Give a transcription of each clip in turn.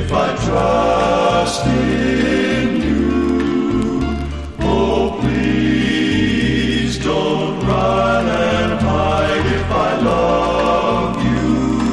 if I trust in you. Oh, please don't run and hide if I love you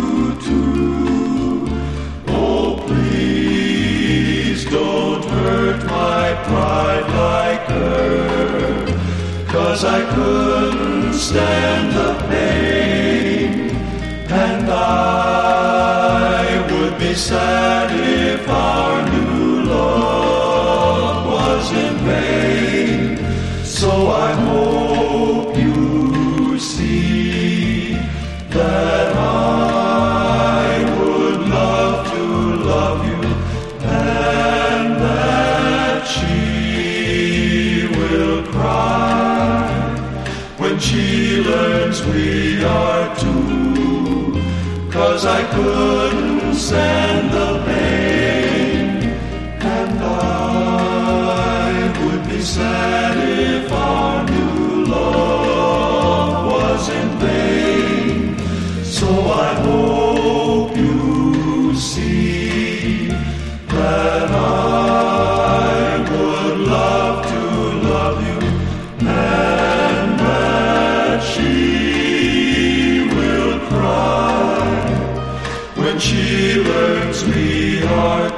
too. Oh, please don't hurt my pride like her, 'cause I couldn't stand the pain, and I would be sad if our new love was in vain. So I hope you see that I would love to love you, and that she will cry when she learns we are two, 'cause I couldn't stand the